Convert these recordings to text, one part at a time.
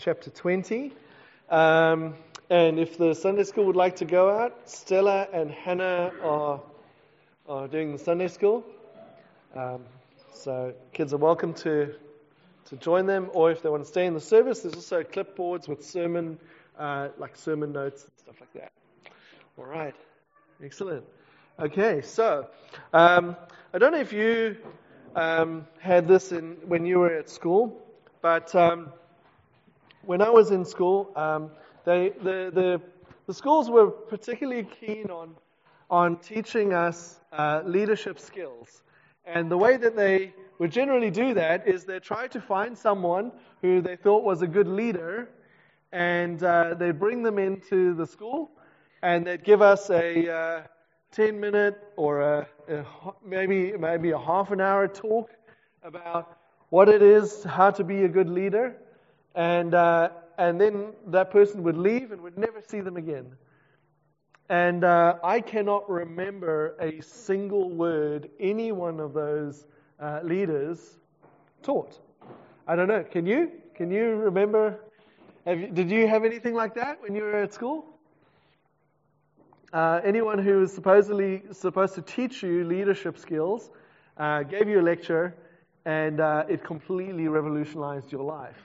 chapter 20. And if the Sunday school would like to go out, Stella and Hannah are doing the Sunday school. So kids are welcome to join them, or if they want to stay in the service, there's also clipboards with sermon notes and stuff like that. All right, excellent. Okay, so I don't know if you had this when you were at school, but when I was in school, the schools were particularly keen on teaching us leadership skills. And the way that they would generally do that is they try to find someone who they thought was a good leader, and they'd bring them into the school, and they'd give us a 10-minute or maybe a half an hour talk about what it is, how to be a good leader, and then that person would leave and would never see them again. And I cannot remember a single word any one of those leaders taught. I don't know. Can you? Can you remember? Did you have anything like that when you were at school? Anyone who was supposed to teach you leadership skills gave you a lecture, and it completely revolutionized your life.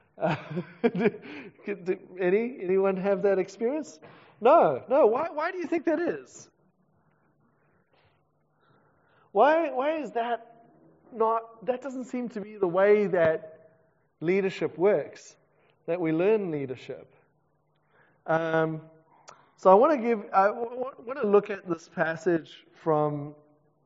Anyone have that experience? No. Why do you think that is? Why is that not? That doesn't seem to be the way that leadership works. That we learn leadership. So I want to look at this passage from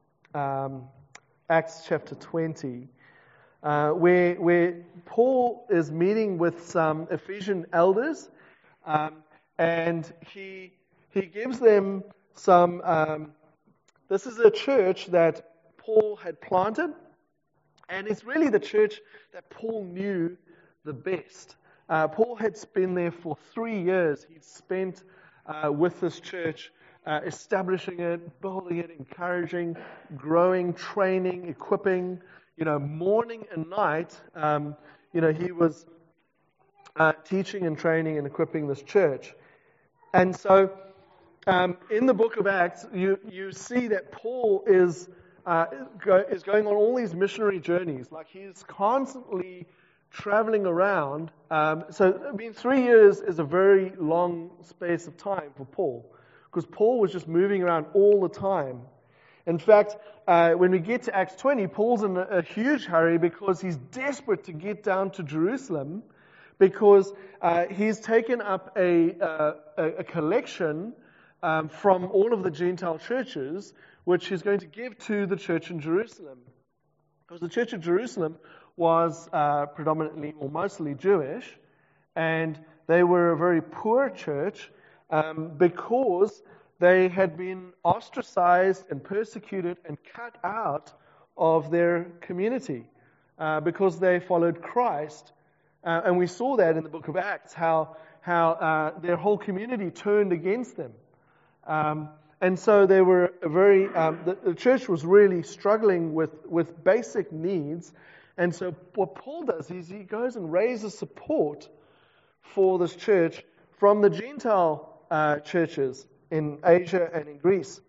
Acts chapter 20, where Paul is meeting with some Ephesian elders, and he gives them some. This is a church that Paul had planted, and it's really the church that Paul knew the best. Paul had been there for 3 years. He'd spent with this church, establishing it, building it, encouraging, growing, training, equipping. Morning and night, he was teaching and training and equipping this church. And so, in the book of Acts, you see that Paul is going on all these missionary journeys. Like, he's constantly traveling around. So 3 years is a very long space of time for Paul, because Paul was just moving around all the time. In fact, when we get to Acts 20, Paul's in a huge hurry because he's desperate to get down to Jerusalem, because he's taken up a collection from all of the Gentile churches, which he's going to give to the church in Jerusalem. Because the church of Jerusalem was predominantly or mostly Jewish, and they were a very poor church because they had been ostracized and persecuted and cut out of their community because they followed Christ. And we saw that in the book of Acts, how their whole community turned against them. And so they were the church was really struggling with basic needs. And so what Paul does is he goes and raises support for this church from the Gentile churches in Asia and in Greece.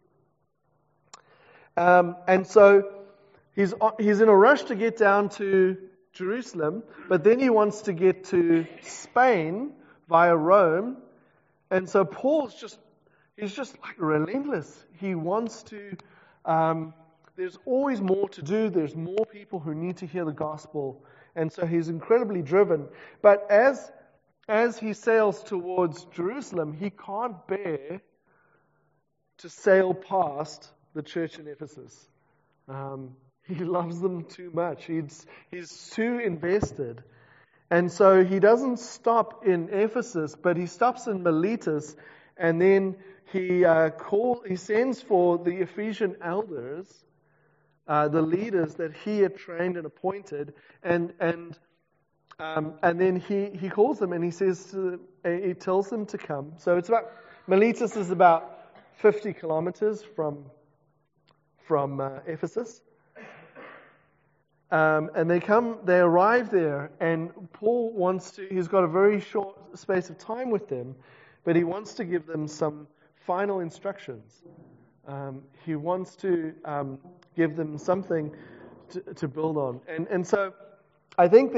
And so he's in a rush to get down to Jerusalem, but then he wants to get to Spain via Rome. And so he's just like relentless. He wants to, there's always more to do. There's more people who need to hear the gospel. And so he's incredibly driven. But as he sails towards Jerusalem, he can't bear to sail past the church in Ephesus. He loves them too much. He's too invested. And so he doesn't stop in Ephesus, but he stops in Miletus, and then he sends for the Ephesian elders, the leaders that he had trained and appointed, and then he calls them and he tells them to come. So Miletus is about 50 kilometers from Ephesus. And they arrive there, and Paul he's got a very short space of time with them, but he wants to give them some final instructions. He wants to give them something to build on. And so I think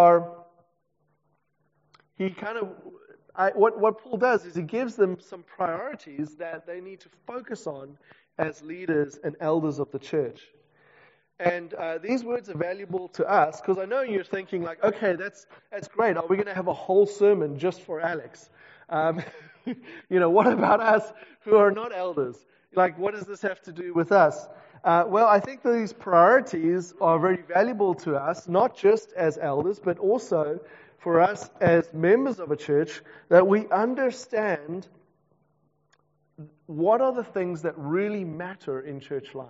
what Paul does is he gives them some priorities that they need to focus on as leaders and elders of the church. And these words are valuable to us because I know you're thinking like, okay, that's great. Are we going to have a whole sermon just for Alex? What about us who are not elders? Like, what does this have to do with us? Well, I think these priorities are very valuable to us, not just as elders, but also for us as members of a church, that we understand what are the things that really matter in church life.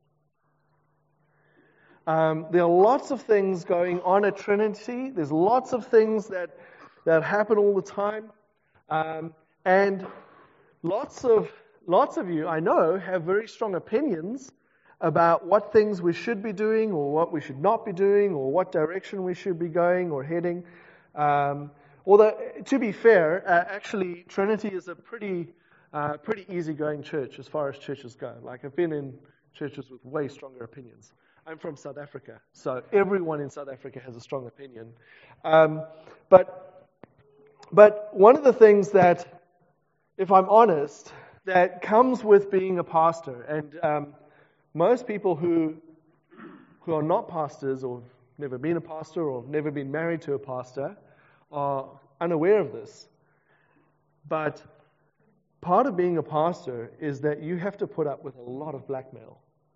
There are lots of things going on at Trinity. There's lots of things that happen all the time. And lots of you, I know, have very strong opinions about what things we should be doing or what we should not be doing or what direction we should be going or heading. Although, to be fair, actually, Trinity is a pretty easygoing church as far as churches go. Like, I've been in churches with way stronger opinions. I'm from South Africa, so everyone in South Africa has a strong opinion. But one of the things that, if I'm honest, that comes with being a pastor, and most people who are not pastors or have never been a pastor or have never been married to a pastor are unaware of this. But part of being a pastor is that you have to put up with a lot of blackmail.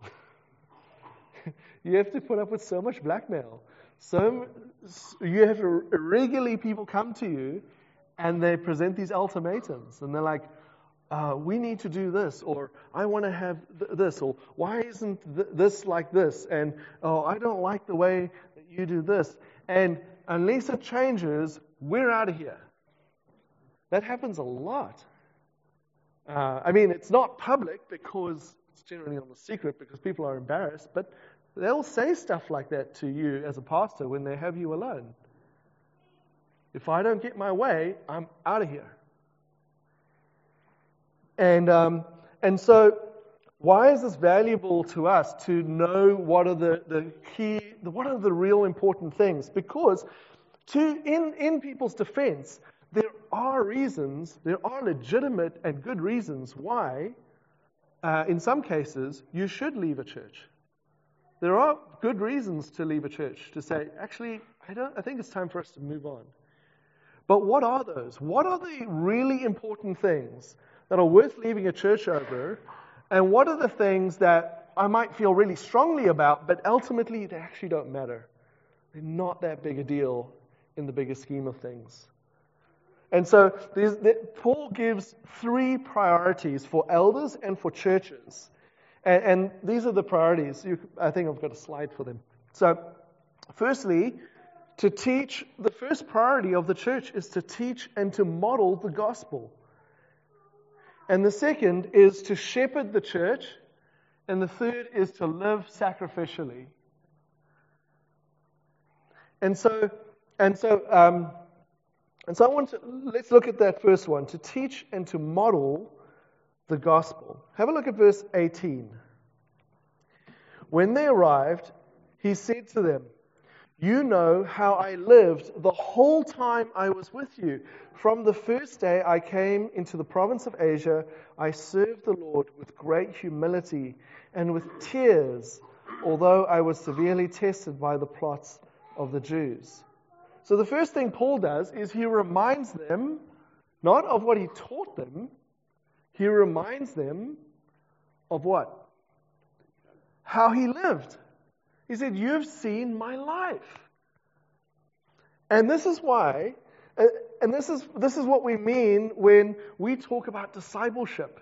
You have to put up with so much blackmail. So you have to regularly people come to you and they present these ultimatums and they're like, we need to do this, or I want to have this, or why isn't this like this? And I don't like the way that you do this. And unless it changes, we're out of here. That happens a lot. It's not public because it's generally on the secret because people are embarrassed, but they'll say stuff like that to you as a pastor when they have you alone. If I don't get my way, I'm out of here. And so, why is this valuable to us to know what are what are the real important things? Because in people's defense, there are legitimate and good reasons why, in some cases, you should leave a church. There are good reasons to leave a church, to say, actually, I think it's time for us to move on. But what are those? What are the really important things that are worth leaving a church over? And what are the things that I might feel really strongly about, but ultimately they actually don't matter? They're not that big a deal in the bigger scheme of things. And so Paul gives 3 priorities for elders and for churches. And these are the priorities. I think I've got a slide for them. So, firstly, to teach, the first priority of the church is to teach and to model the gospel. And the second is to shepherd the church. And the third is to live sacrificially. And so let's look at that first one, to teach and to model the gospel. Have a look at verse 18. When they arrived, he said to them, "You know how I lived the whole time I was with you. From the first day I came into the province of Asia, I served the Lord with great humility and with tears, although I was severely tested by the plots of the Jews." So the first thing Paul does is he reminds them, not of what he taught them, he reminds them of what? How he lived. He said, "You've seen my life." And this is why, and this is what we mean when we talk about discipleship.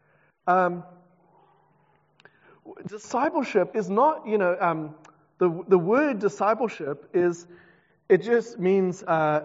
Discipleship is not, the word discipleship is, it just means,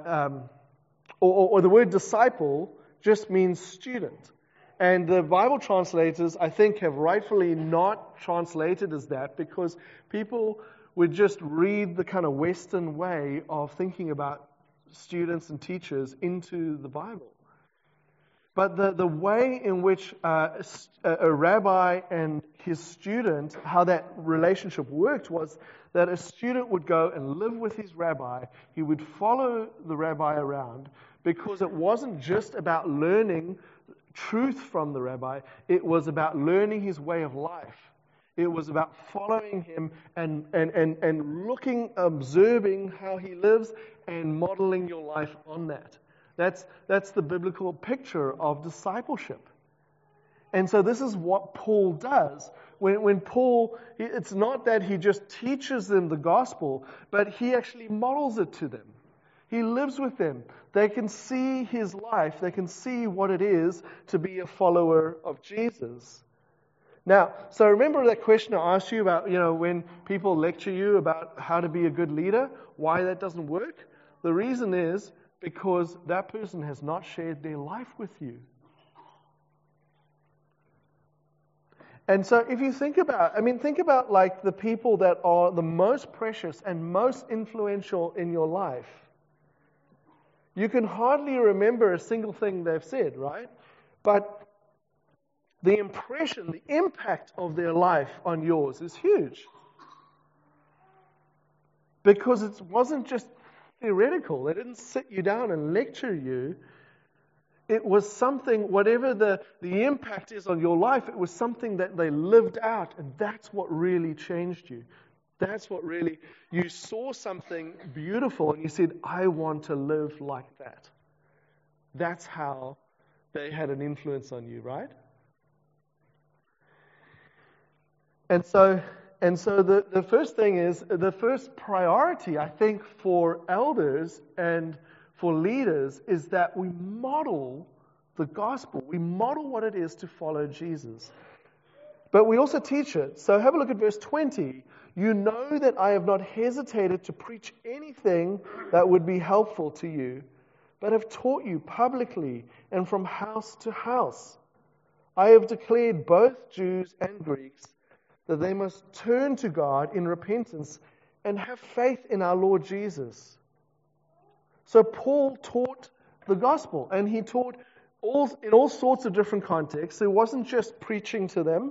or the word disciple just means student. And the Bible translators, I think, have rightfully not translated as that because people would just read the kind of Western way of thinking about students and teachers into the Bible. But the way in which a rabbi and his student, how that relationship worked was that a student would go and live with his rabbi. He would follow the rabbi around because it wasn't just about learning truth from the rabbi. It was about learning his way of life. It was about following him and looking, observing how he lives and modeling your life on that. That's the biblical picture of discipleship. And so this is what Paul does. When Paul, it's not that he just teaches them the gospel, but he actually models it to them. He lives with them. They can see his life. They can see what it is to be a follower of Jesus. Now, so remember that question I asked you about, when people lecture you about how to be a good leader, why that doesn't work? The reason is because that person has not shared their life with you. And so if you think about like the people that are the most precious and most influential in your life. You can hardly remember a single thing they've said, right? But the impression, the impact of their life on yours is huge. Because it wasn't just theoretical. They didn't sit you down and lecture you. It was something, whatever the impact is on your life, it was something that they lived out, and that's what really changed you. That's what really, you saw something beautiful and you said, I want to live like that. That's how they had an influence on you, right? And so the first thing is, the first priority, I think, for elders and for leaders is that we model the gospel. We model what it is to follow Jesus. But we also teach it. So have a look at verse 20. You know that I have not hesitated to preach anything that would be helpful to you, but have taught you publicly and from house to house. I have declared both Jews and Greeks that they must turn to God in repentance and have faith in our Lord Jesus. So Paul taught the gospel, and he taught in all sorts of different contexts. It wasn't just preaching to them.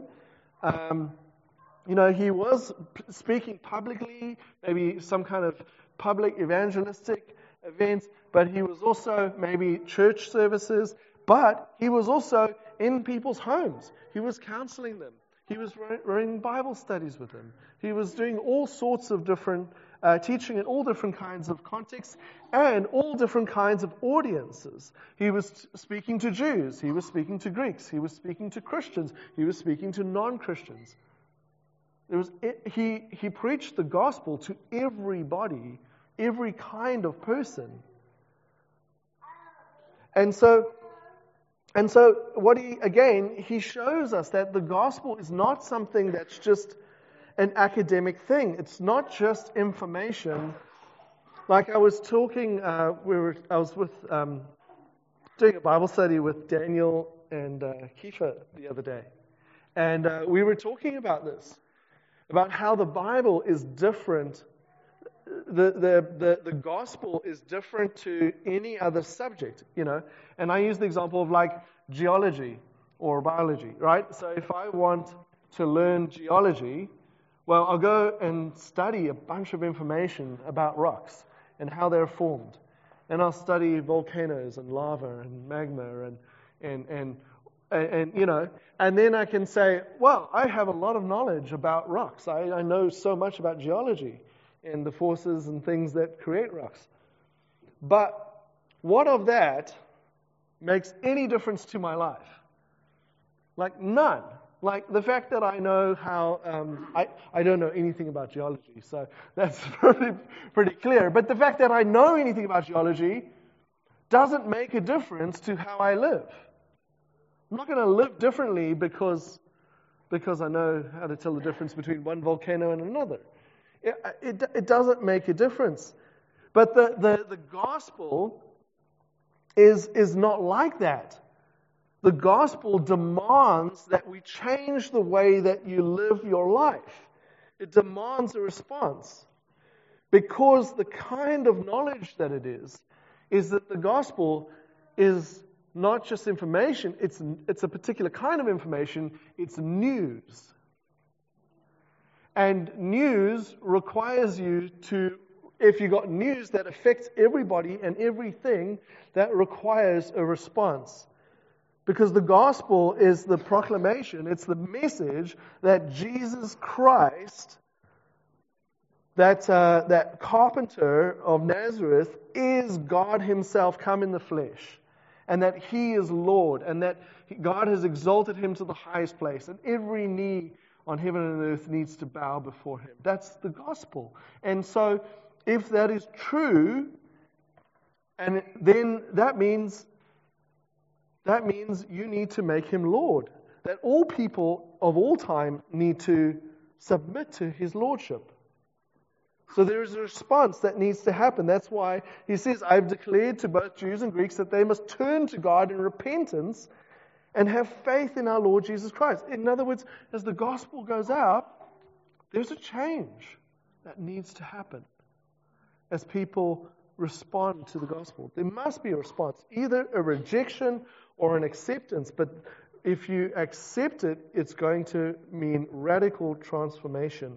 He was speaking publicly, maybe some kind of public evangelistic events, but he was also maybe church services, but he was also in people's homes. He was counseling them. He was running Bible studies with them. He was doing all sorts of different teaching in all different kinds of contexts and all different kinds of audiences. He was speaking to Jews. He was speaking to Greeks. He was speaking to Christians. He was speaking to non-Christians. He preached the gospel to everybody, every kind of person. And so he shows us that the gospel is not something that's just an academic thing. It's not just information. Like I was talking, I was doing a Bible study with Daniel and Kiefer the other day, and we were talking about this, about how the Bible is different. The gospel is different to any other subject, And I use the example of like geology or biology, right? So if I want to learn geology, well, I'll go and study a bunch of information about rocks and how they're formed. And I'll study volcanoes and lava and magma and then I can say, well, I have a lot of knowledge about rocks. I know so much about geology and the forces and things that create rocks. But what of that makes any difference to my life? Like none. Like the fact that I know how, I don't know anything about geology, so that's pretty clear. But the fact that I know anything about geology doesn't make a difference to how I live. I'm not going to live differently because I know how to tell the difference between one volcano and another. It doesn't make a difference. But the gospel is not like that. The gospel demands that we change the way that you live your life. It demands a response. Because the kind of knowledge that it is that the gospel is not just information, it's a particular kind of information, it's news. And news requires you to, if you got news that affects everybody and everything, that requires a response. Because the gospel is the proclamation, it's the message that Jesus Christ, that carpenter of Nazareth, is God himself come in the flesh. And that he is Lord. And that God has exalted him to the highest place. And every knee on heaven and earth needs to bow before him. That's the gospel. And so, if that is true, and then that means you need to make him Lord. That all people of all time need to submit to his lordship. So there is a response that needs to happen. That's why he says, I've declared to both Jews and Greeks that they must turn to God in repentance and have faith in our Lord Jesus Christ. In other words, as the gospel goes out, there's a change that needs to happen as people respond to the gospel. There must be a response, either a rejection or an acceptance. But if you accept it, it's going to mean radical transformation.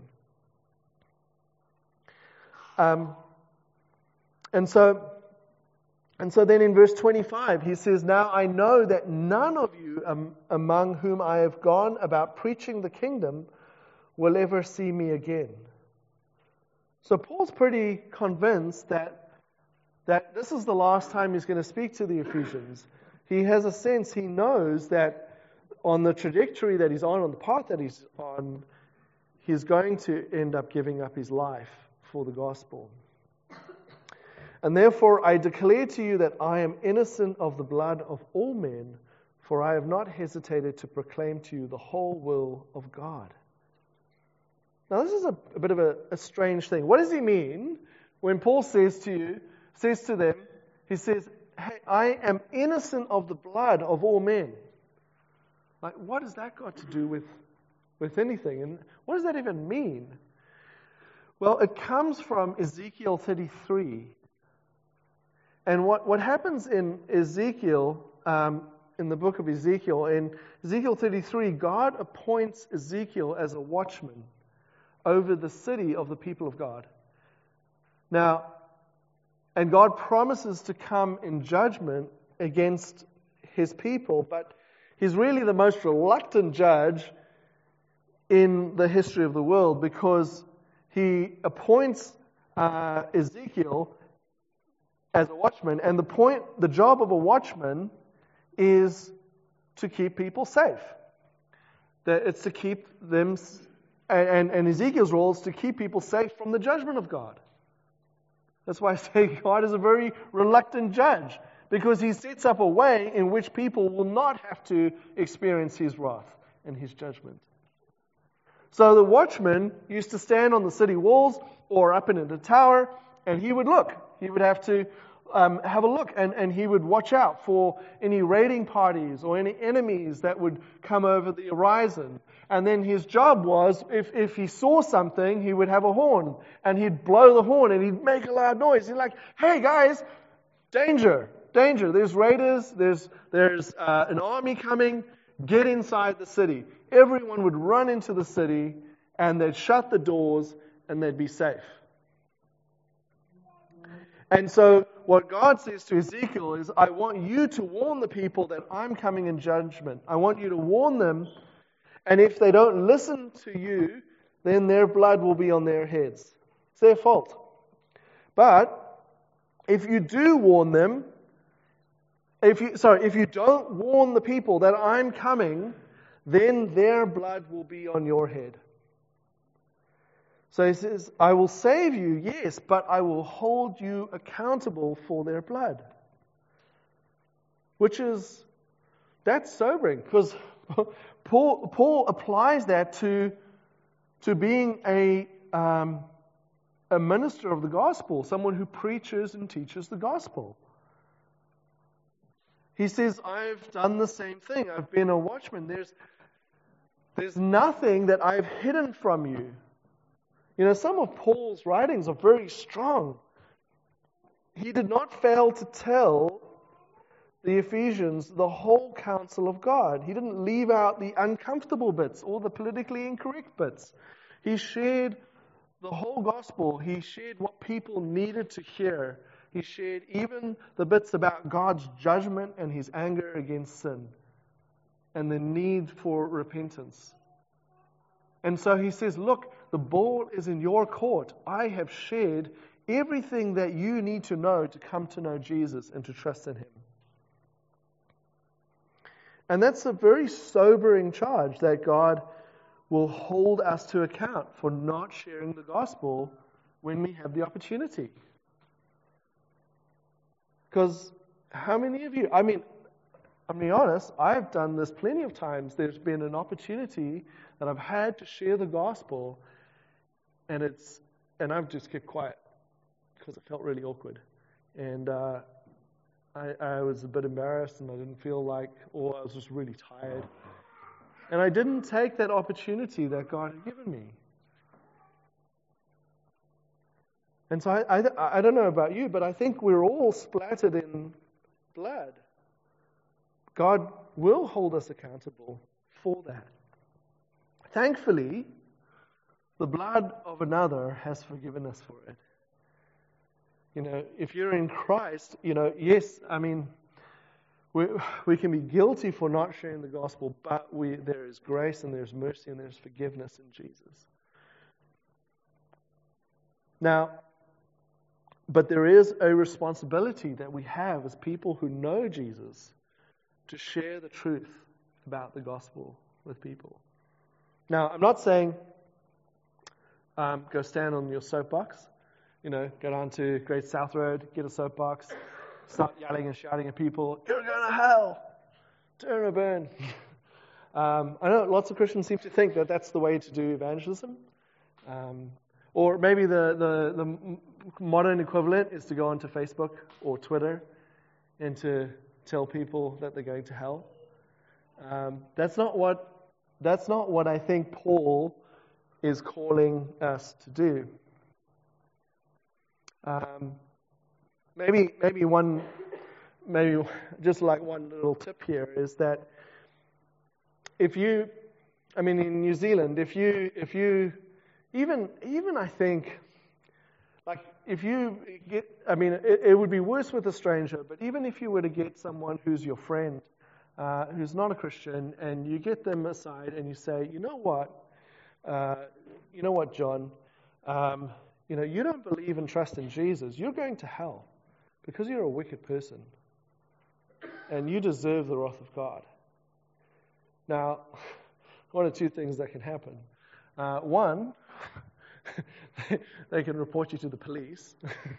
And so then in verse 25, he says, now I know that none of you among whom I have gone about preaching the kingdom will ever see me again. So Paul's pretty convinced that this is the last time he's going to speak to the Ephesians. He has a sense, he knows that on the trajectory that he's on the path that he's on, he's going to end up giving up his life for the gospel. And therefore I declare to you that I am innocent of the blood of all men, for I have not hesitated to proclaim to you the whole will of God. Now this is a bit of a strange thing. What does he mean when Paul says to them, he says, hey, I am innocent of the blood of all men. Like, what has that got to do with anything? And what does that even mean? Well, it comes from Ezekiel 33. And what happens in Ezekiel, in the book of Ezekiel, in Ezekiel 33, God appoints Ezekiel as a watchman over the city of the people of God. Now, and God promises to come in judgment against his people, but he's really the most reluctant judge in the history of the world, because he appoints Ezekiel as a watchman, and the job of a watchman is to keep people safe. That it's to keep them, and Ezekiel's role is to keep people safe from the judgment of God. That's why I say God is a very reluctant judge, because he sets up a way in which people will not have to experience his wrath and his judgment. So the watchman used to stand on the city walls or up in a tower, and he would look. He would have to have a look, and he would watch out for any raiding parties or any enemies that would come over the horizon. And then his job was, if he saw something, he would have a horn, and he'd blow the horn, and he'd make a loud noise. He'd like, hey guys, danger, danger, there's raiders, there's an army coming, get inside the city. Everyone would run into the city, and they'd shut the doors, and they'd be safe. And so what God says to Ezekiel is, I want you to warn the people that I'm coming in judgment. I want you to warn them, and if they don't listen to you, then their blood will be on their heads. It's their fault. But if you do warn them, if you don't warn the people that I'm coming, then their blood will be on your head. So he says, I will save you, yes, but I will hold you accountable for their blood. That's sobering, because Paul applies that to being a minister of the gospel, someone who preaches and teaches the gospel. He says, I've done the same thing. I've been a watchman. There's nothing that I've hidden from you. Some of Paul's writings are very strong. He did not fail to tell the Ephesians the whole counsel of God. He didn't leave out the uncomfortable bits or the politically incorrect bits. He shared the whole gospel. He shared what people needed to hear. He shared even the bits about God's judgment and His anger against sin and the need for repentance. And so he says, look, the ball is in your court. I have shared everything that you need to know to come to know Jesus and to trust in Him. And that's a very sobering charge, that God will hold us to account for not sharing the gospel when we have the opportunity. Because how many of you, I'm being honest, I've done this plenty of times. There's been an opportunity that I've had to share the gospel, and I've just kept quiet because it felt really awkward. And I was a bit embarrassed, and I didn't feel like, or I was just really tired. And I didn't take that opportunity that God had given me. And so I don't know about you, but I think we're all splattered in blood. God will hold us accountable for that. Thankfully, the blood of another has forgiven us for it. If you're in Christ, yes, we can be guilty for not sharing the gospel, but there is grace and there's mercy and there's forgiveness in Jesus. Now, but there is a responsibility that we have as people who know Jesus to share the truth about the gospel with people. Now, I'm not saying go stand on your soapbox, go down to Great South Road, get a soapbox, start yelling and shouting at people, you're going to hell, turn or burn. I know lots of Christians seem to think that that's the way to do evangelism. Or maybe the modern equivalent is to go onto Facebook or Twitter and to tell people that they're going to hell. That's not what I think Paul is calling us to do. Maybe just like one little tip here is that in New Zealand, if you even I think, like if you get, it would be worse with a stranger, but even if you were to get someone who's your friend, who's not a Christian, and you get them aside and you say, you know what, John, you don't believe and trust in Jesus, you're going to hell because you're a wicked person and you deserve the wrath of God. Now, one of two things that can happen. One, they can report you to the police.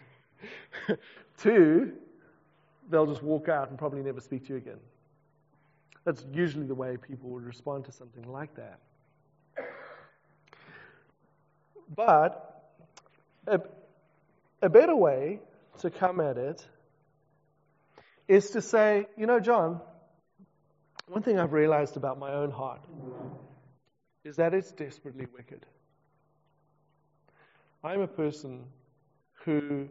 Two, they'll just walk out and probably never speak to you again. That's usually the way people would respond to something like that. But a better way to come at it is to say, John, one thing I've realized about my own heart is that it's desperately wicked. I'm a person who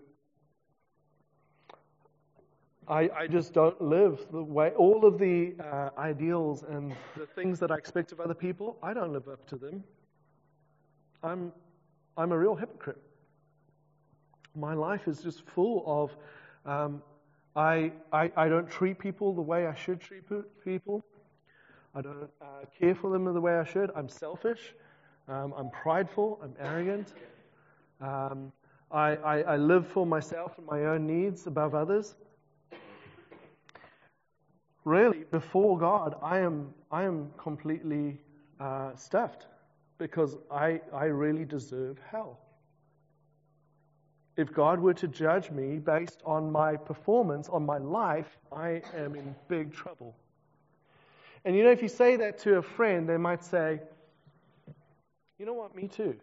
I just don't live the way, all of the ideals and the things that I expect of other people, I don't live up to them. I'm a real hypocrite. My life is just full of, I don't treat people the way I should treat people. I don't care for them the way I should. I'm selfish. I'm prideful. I'm arrogant. I live for myself and my own needs above others. Really, before God, I am completely stuffed because I really deserve hell. If God were to judge me based on my performance, on my life, I am in big trouble. And if you say that to a friend, they might say, you know what, me too.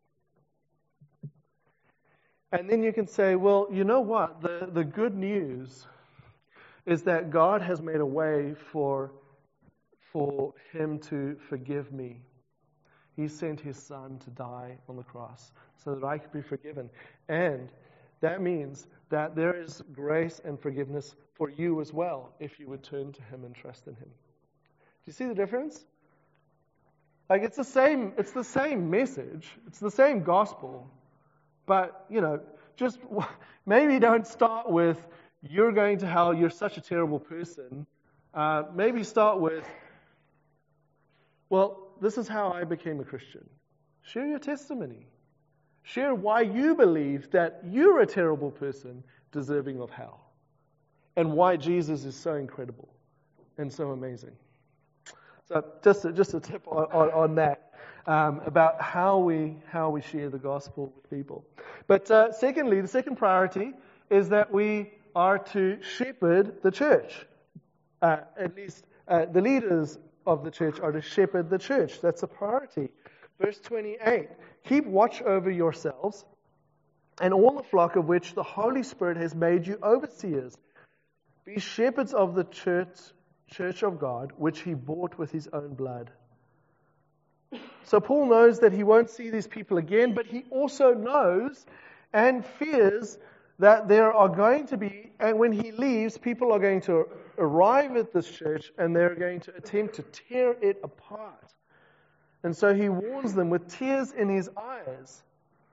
And then you can say, well, you know what, the good news is that God has made a way for Him to forgive me. He sent His Son to die on the cross so that I could be forgiven. And that means that there is grace and forgiveness for you as well if you would turn to Him and trust in Him. Do you see the difference? Like it's the same message, it's the same gospel, but just maybe don't start with you're going to hell, you're such a terrible person. Maybe start with, well, this is how I became a Christian. Share your testimony. Share why you believe that you're a terrible person deserving of hell, and why Jesus is so incredible and so amazing. So just a tip on that about how we share the gospel with people. But secondly, the second priority is that we are to shepherd the church. At least the leaders of the church are to shepherd the church. That's a priority. Verse 28, keep watch over yourselves and all the flock of which the Holy Spirit has made you overseers. Be shepherds of the church of God, which He bought with His own blood. So Paul knows that he won't see these people again, but he also knows and fears that there are going to be, and when he leaves, people are going to arrive at this church and they're going to attempt to tear it apart. And so he warns them with tears in his eyes.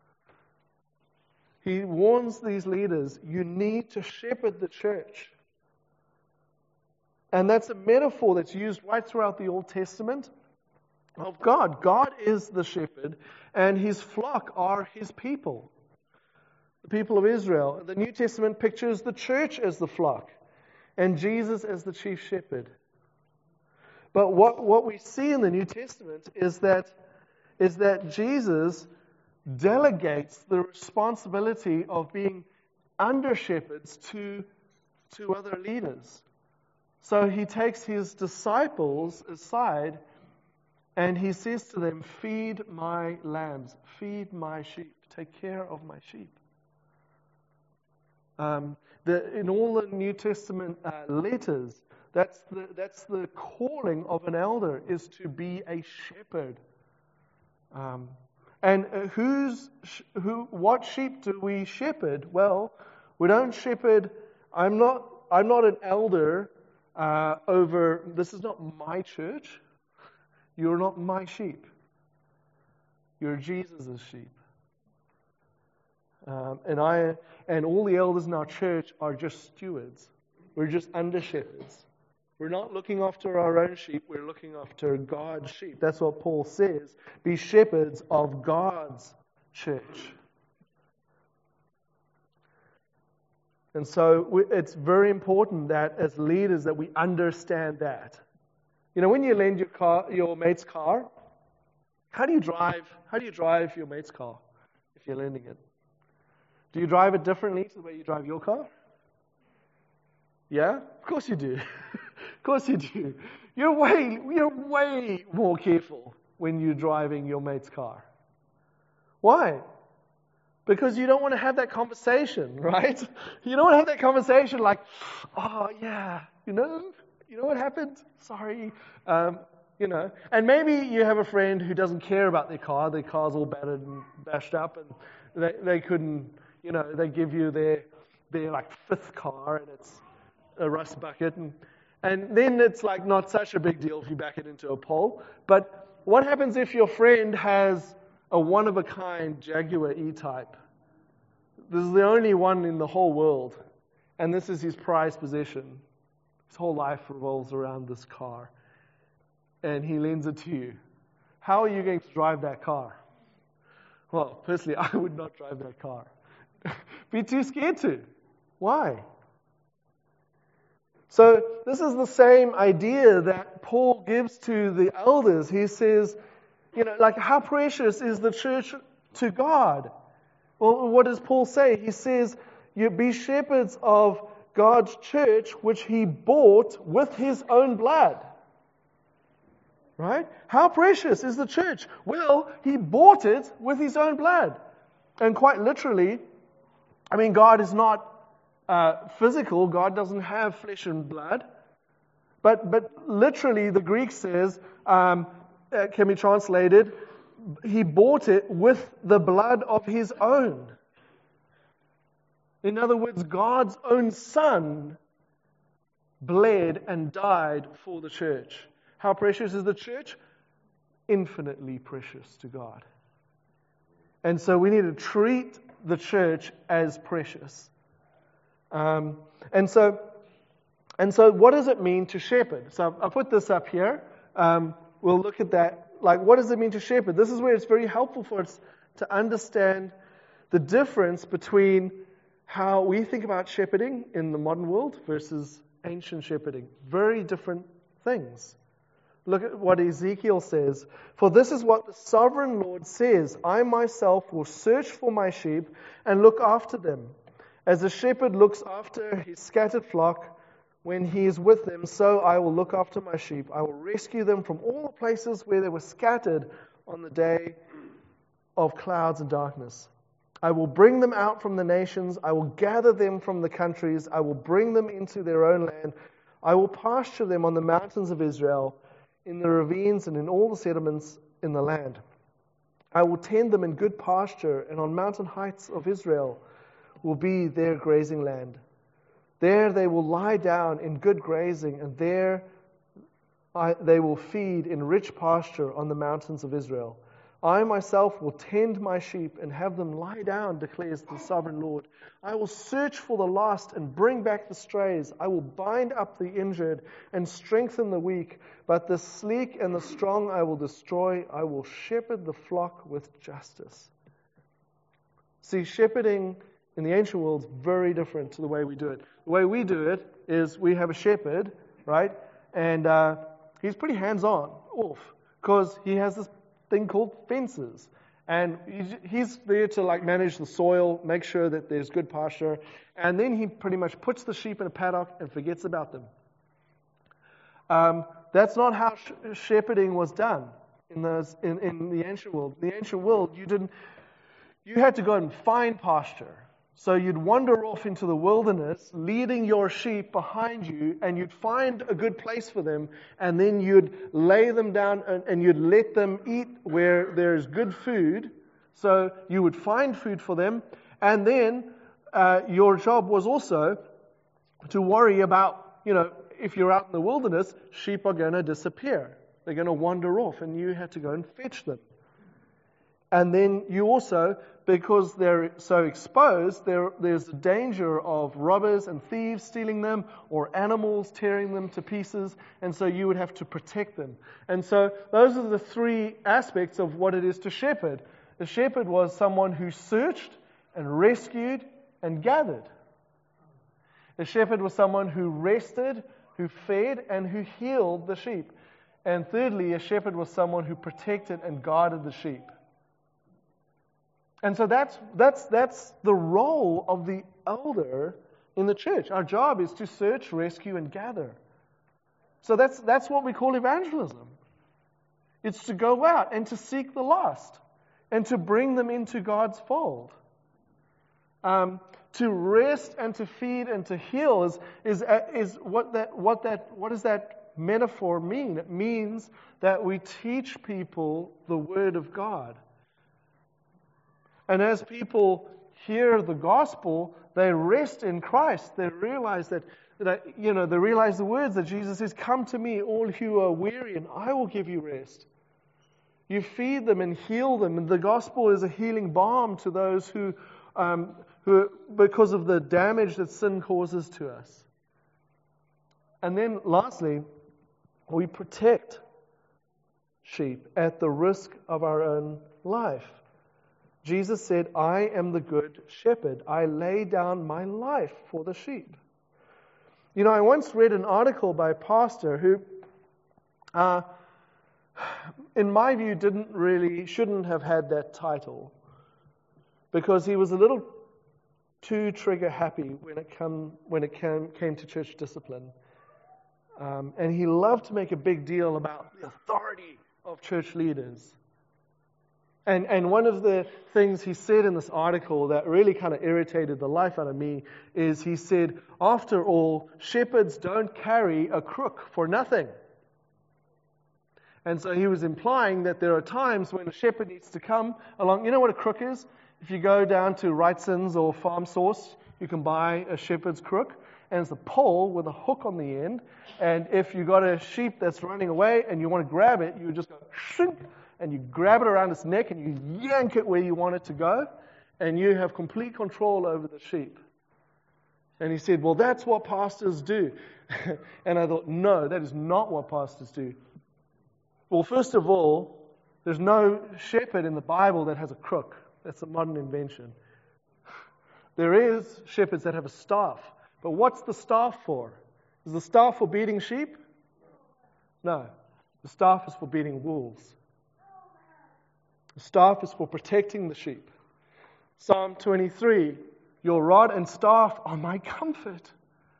He warns these leaders, you need to shepherd the church. And that's a metaphor that's used right throughout the Old Testament of God. God is the shepherd, and His flock are His people, the people of Israel. The New Testament pictures the church as the flock, and Jesus as the chief shepherd. But what we see in the New Testament is that Jesus delegates the responsibility of being under shepherds to other leaders. So He takes His disciples aside and He says to them, feed my lambs, feed my sheep, take care of my sheep. In all the New Testament letters, that's the calling of an elder, is to be a shepherd. And what sheep do we shepherd? Well, we don't shepherd. I'm not an elder over. This is not my church. You're not my sheep. You're Jesus' sheep. And all the elders in our church are just stewards. We're just under shepherds. We're not looking after our own sheep. We're looking after God's sheep. That's what Paul says. Be shepherds of God's church. And so it's very important that as leaders that we understand that. When you lend your mate's car, how do you drive your mate's car if you're lending it? Do you drive it differently to the way you drive your car? Yeah? Of course you do. Of course you do. You're way more careful when you're driving your mate's car. Why? Because you don't want to have that conversation, right? You don't want to have that conversation like, oh yeah, you know what happened? Sorry. And maybe you have a friend who doesn't care about their car. Their car's all battered and bashed up, and they couldn't, they give you their like fifth car, and it's a rust bucket, and then it's like not such a big deal if you back it into a pole. But what happens if your friend has a one-of-a-kind Jaguar E-Type? This is the only one in the whole world, and this is his prized possession. His whole life revolves around this car, and he lends it to you. How are you going to drive that car? Well, personally, I would not drive that car. Be too scared to. Why? So this is the same idea that Paul gives to the elders. He says, how precious is the church to God? Well, what does Paul say? He says, you be shepherds of God's church, which He bought with His own blood. Right? How precious is the church? Well, He bought it with His own blood. And quite literally, God is not physical. God doesn't have flesh and blood. But literally, the Greek says, can be translated, He bought it with the blood of His own. In other words, God's own Son bled and died for the church. How precious is the church? Infinitely precious to God. And so we need to treat the church as precious. And so what does it mean to shepherd? So I put this up here. We'll look at that. Like, what does it mean to shepherd? This is where it's very helpful for us to understand the difference between how we think about shepherding in the modern world versus ancient shepherding. Very different things. Look at what Ezekiel says. For this is what the sovereign Lord says, I myself will search for my sheep and look after them. As a shepherd looks after his scattered flock, when he is with them, so I will look after my sheep. I will rescue them from all the places where they were scattered on the day of clouds and darkness. I will bring them out from the nations. I will gather them from the countries. I will bring them into their own land. I will pasture them on the mountains of Israel, in the ravines and in all the settlements in the land. I will tend them in good pasture, and on mountain heights of Israel will be their grazing land. There they will lie down in good grazing, and there they will feed in rich pasture on the mountains of Israel. I myself will tend my sheep and have them lie down, declares the sovereign Lord. I will search for the lost and bring back the strays. I will bind up the injured and strengthen the weak, but the sleek and the strong I will destroy. I will shepherd the flock with justice. See, shepherding in the ancient world is very different to the way we do it. The way we do it is we have a shepherd, right? And he's pretty hands-on, because he has this thing called fences. And he's there to like manage the soil, make sure that there's good pasture. And then he pretty much puts the sheep in a paddock and forgets about them. That's not how shepherding was done in the ancient world. In the ancient world, you had to go and find pasture. So you'd wander off into the wilderness, leading your sheep behind you, and you'd find a good place for them, and then you'd lay them down and you'd let them eat where there's good food. So you would find food for them, and then your job was also to worry about, if you're out in the wilderness, sheep are going to disappear. They're going to wander off, and you had to go and fetch them. And then you also, because they're so exposed, there's a danger of robbers and thieves stealing them or animals tearing them to pieces, and so you would have to protect them. And so those are the three aspects of what it is to shepherd. The shepherd was someone who searched and rescued and gathered. The shepherd was someone who rested, who fed, and who healed the sheep. And thirdly, a shepherd was someone who protected and guarded the sheep. And so that's the role of the elder in the church. Our job is to search, rescue, and gather. So that's what we call evangelism. It's to go out and to seek the lost and to bring them into God's fold. To rest and to feed and to heal is what does that metaphor mean? It means that we teach people the Word of God. And as people hear the gospel, they rest in Christ. They realize they realize the words that Jesus says, "Come to me, all who are weary, and I will give you rest." You feed them and heal them, and the gospel is a healing balm to those who because of the damage that sin causes to us. And then, lastly, we protect sheep at the risk of our own life. Jesus said, "I am the good shepherd. I lay down my life for the sheep." I once read an article by a pastor who, in my view, shouldn't have had that title, because he was a little too trigger happy when it came to church discipline. And he loved to make a big deal about the authority of church leaders. And one of the things he said in this article that really kind of irritated the life out of me is he said, "After all, shepherds don't carry a crook for nothing." And so he was implying that there are times when a shepherd needs to come along. You know what a crook is? If you go down to Wrightson's or Farm Source, you can buy a shepherd's crook. And it's a pole with a hook on the end. And if you got a sheep that's running away and you want to grab it, you just go shink, and you grab it around its neck and you yank it where you want it to go. And you have complete control over the sheep. And he said, well, that's what pastors do. And I thought, no, that is not what pastors do. Well, first of all, there's no shepherd in the Bible that has a crook. That's a modern invention. There is shepherds that have a staff. But what's the staff for? Is the staff for beating sheep? No. The staff is for beating wolves. The staff is for protecting the sheep. Psalm 23, your rod and staff are my comfort.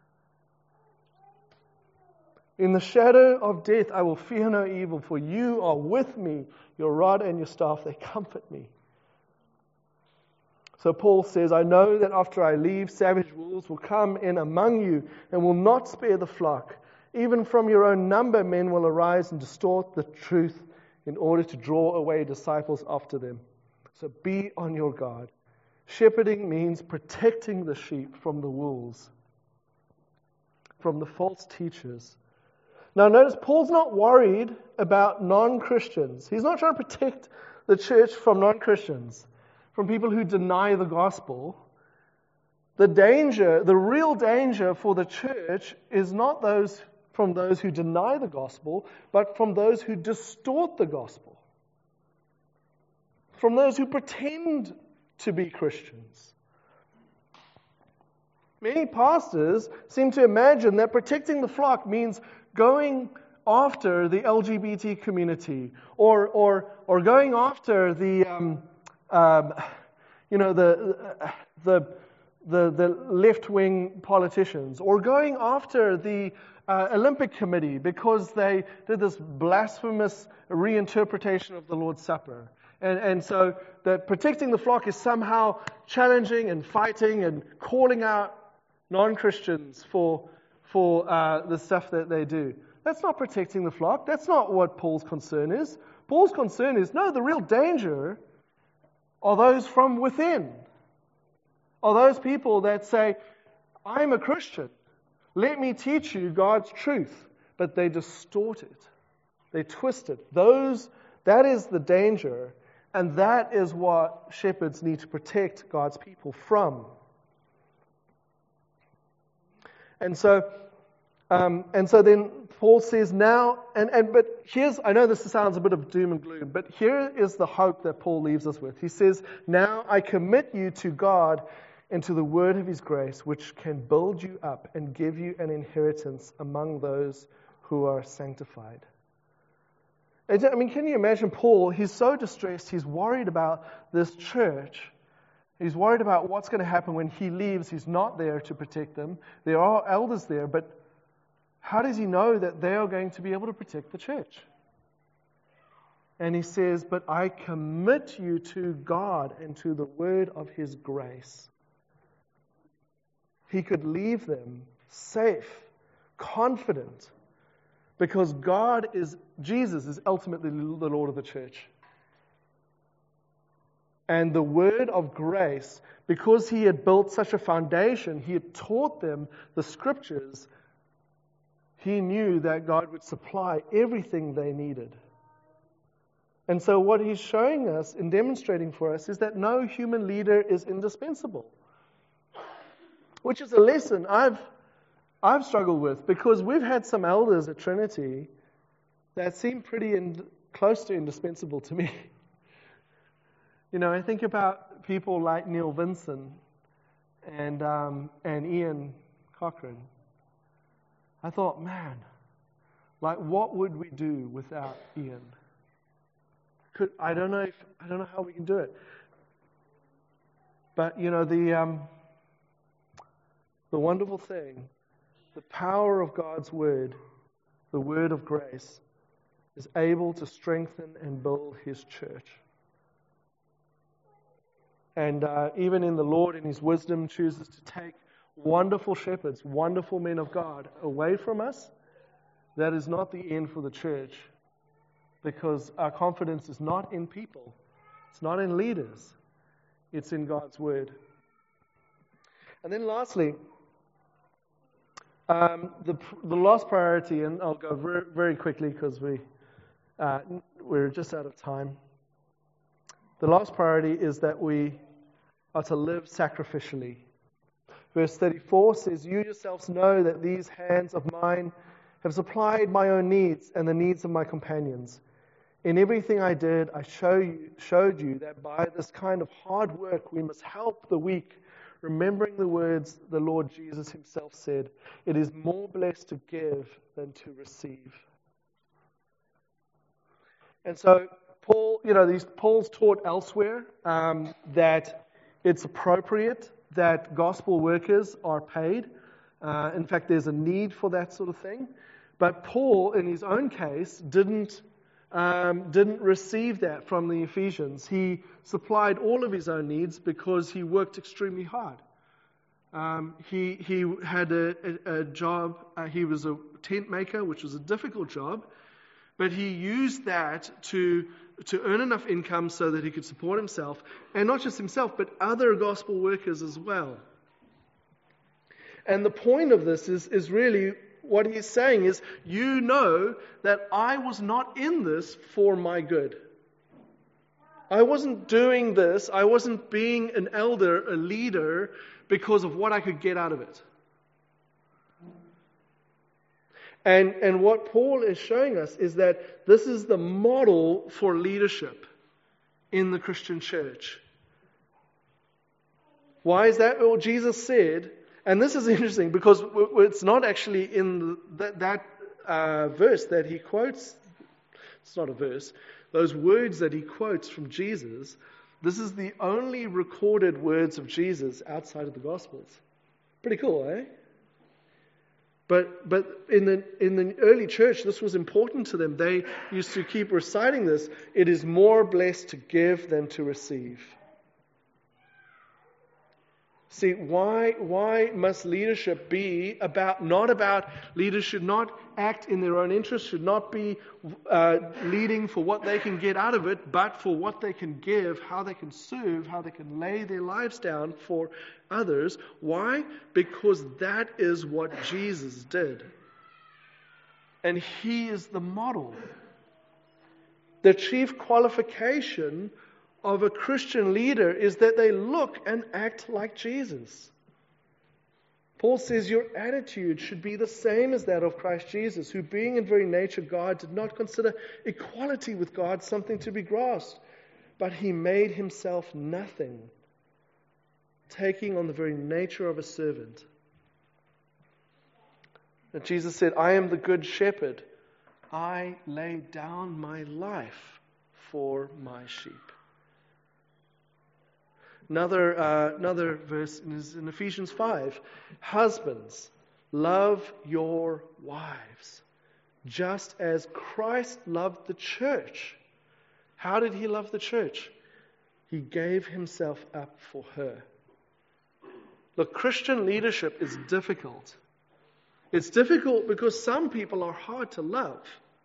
In the shadow of death I will fear no evil, for you are with me. Your rod and your staff, they comfort me. So Paul says, I know that after I leave, savage wolves will come in among you and will not spare the flock. Even from your own number, men will arise and distort the truth in order to draw away disciples after them. So be on your guard. Shepherding means protecting the sheep from the wolves, from the false teachers. Now notice, Paul's not worried about non-Christians. He's not trying to protect the church from non-Christians, from people who deny the gospel. The real danger for the church is not from those who deny the gospel, but from those who distort the gospel. From those who pretend to be Christians. Many pastors seem to imagine that protecting the flock means going after the LGBT community, or going after the left-wing politicians, or going after the Olympic Committee because they did this blasphemous reinterpretation of the Lord's Supper. And so that protecting the flock is somehow challenging and fighting and calling out non-Christians for the stuff that they do. That's not protecting the flock. That's not what Paul's concern is. Paul's concern is, no, the real danger are those from within. Are those people that say, I'm a Christian. Let me teach you God's truth. But they distort it. They twist it. That is the danger. And that is what shepherds need to protect God's people from. And so then Paul says now, but here's, I know this sounds a bit of doom and gloom, but here is the hope that Paul leaves us with. He says, now I commit you to God and to the word of his grace, which can build you up and give you an inheritance among those who are sanctified. I mean, can you imagine Paul? He's so distressed. He's worried about this church. He's worried about what's going to happen when he leaves. He's not there to protect them. There are elders there, but how does he know that they are going to be able to protect the church? And he says, but I commit you to God and to the word of his grace. He could leave them safe, confident, because Jesus is ultimately the Lord of the church. And the word of grace, because he had built such a foundation, he had taught them the scriptures, he knew that God would supply everything they needed. And so what he's showing us and demonstrating for us is that no human leader is indispensable. Which is a lesson I've struggled with, because we've had some elders at Trinity that seem pretty close to indispensable to me. You know, I think about people like Neil Vinson and Ian Cochran. I thought, man, like, what would we do without Ian? I don't know how we can do it. But you know, the wonderful thing, the power of God's word, the word of grace, is able to strengthen and build his church. And even in the Lord, in his wisdom, chooses to take wonderful shepherds, wonderful men of God away from us. That is not the end for the church. because our confidence is not in people. It's not in leaders. It's in God's Word. And then lastly, the last priority, and I'll go very, very quickly because we're just out of time. The last priority is that we are to live sacrificially. Verse 34 says, "You yourselves know that these hands of mine have supplied my own needs and the needs of my companions. In everything I did, I showed you that by this kind of hard work we must help the weak, remembering the words the Lord Jesus himself said, 'It is more blessed to give than to receive.'" And so Paul's taught elsewhere that it's appropriate that gospel workers are paid. In fact, there's a need for that sort of thing. But Paul, in his own case, didn't receive that from the Ephesians. He supplied all of his own needs because he worked extremely hard. He had a job. He was a tent maker, which was a difficult job, but he used that to earn enough income so that he could support himself, and not just himself, but other gospel workers as well. And the point of this is really what he's saying is, you know that I was not in this for my good. I wasn't doing this, I wasn't being an elder, a leader, because of what I could get out of it. And what Paul is showing us is that this is the model for leadership in the Christian church. Why is that? Well, Jesus said, and this is interesting because it's not actually in that verse that he quotes. It's not a verse. Those words that he quotes from Jesus, this is the only recorded words of Jesus outside of the Gospels. Pretty cool, eh? But in the early church, this was important to them. They used to keep reciting this. It is more blessed to give than to receive. See, why must leadership be not about leaders should not act in their own interest, should not be leading for what they can get out of it, but for what they can give, how they can serve, how they can lay their lives down for others. Why? Because that is what Jesus did. And he is the model. The chief qualification of a Christian leader is that they look and act like Jesus. Paul says your attitude should be the same as that of Christ Jesus, who being in very nature God did not consider equality with God something to be grasped, but he made himself nothing, taking on the very nature of a servant. And Jesus said, "I am the good shepherd. I lay down my life for my sheep." Another verse is in Ephesians 5. "Husbands, love your wives, just as Christ loved the church." How did he love the church? He gave himself up for her. Look, Christian leadership is difficult. It's difficult because some people are hard to love.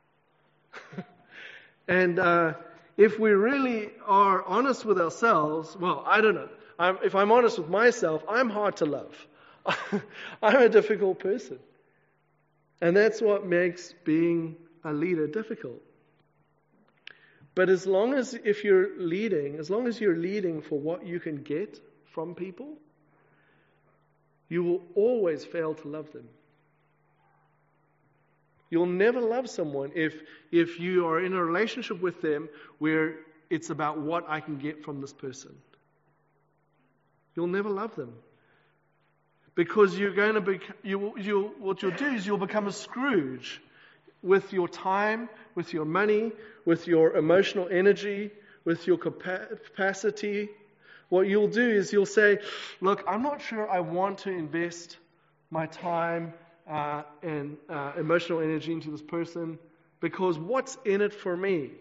And if we really are honest with ourselves, well, I don't know. If I'm honest with myself, I'm hard to love. I'm a difficult person. And that's what makes being a leader difficult. But as long as you're leading for what you can get from people, you will always fail to love them. You'll never love someone if you are in a relationship with them where it's about what I can get from this person. You'll never love them. Because you're going to what you'll do is you'll become a Scrooge with your time, with your money, with your emotional energy, with your capacity. What you'll do is you'll say, "Look, I'm not sure I want to invest my time and emotional energy into this person because what's in it for me?"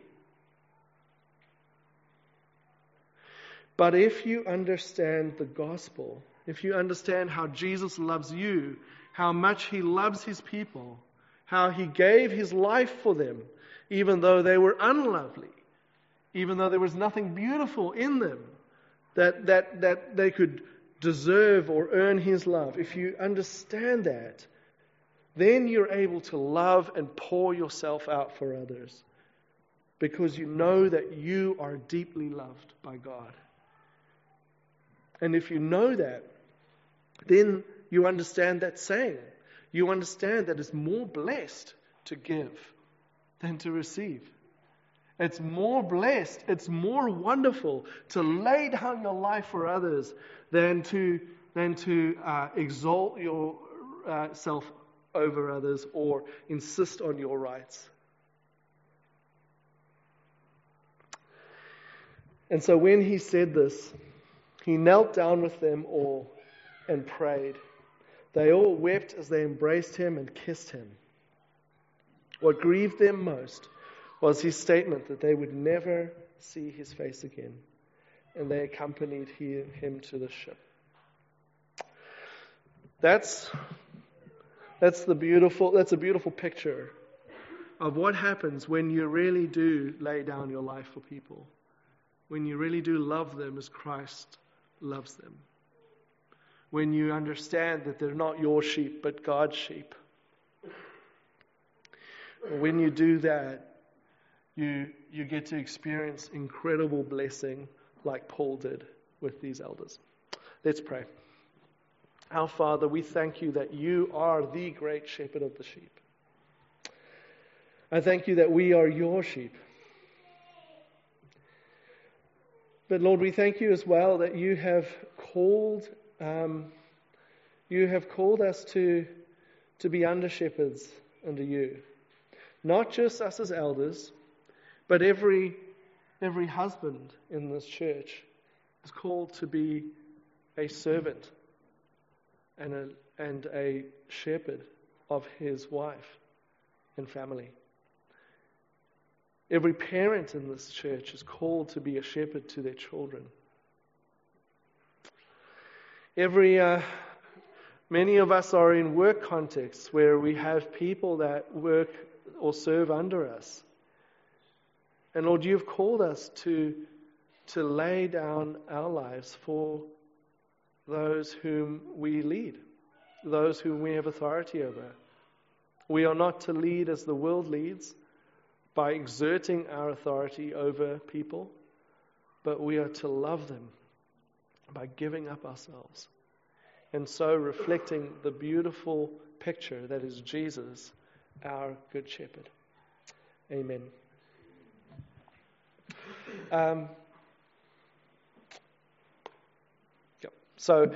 But if you understand the gospel, if you understand how Jesus loves you, how much he loves his people, how he gave his life for them, even though they were unlovely, even though there was nothing beautiful in them that they could deserve or earn His love. If you understand that, then you're able to love and pour yourself out for others, because you know that you are deeply loved by God. And if you know that, then you understand that saying. You understand that it's more blessed to give than to receive. It's more blessed, it's more wonderful to lay down your life for others than to exalt yourself over others or insist on your rights. And so when He said this, He knelt down with them all and prayed. They all wept as they embraced Him and kissed Him. What grieved them most was His statement that they would never see His face again. And they accompanied Him to the ship. That's a beautiful picture of what happens when you really do lay down your life for people. When you really do love them as Christ loves them. When you understand that they're not your sheep, but God's sheep. When you do that, you get to experience incredible blessing like Paul did with these elders. Let's pray. Our Father, we thank You that You are the great shepherd of the sheep. I thank You that we are Your sheep. But Lord, we thank You as well that You have called us to be under shepherds under You. Not just us as elders, but every husband in this church is called to be a servant and a shepherd of his wife and family. Every parent in this church is called to be a shepherd to their children. Many of us are in work contexts where we have people that work or serve under us. And Lord, You've called us to lay down our lives for those whom we lead, those whom we have authority over. We are not to lead as the world leads, by exerting our authority over people, but we are to love them by giving up ourselves, and so reflecting the beautiful picture that is Jesus, our good shepherd. Amen. So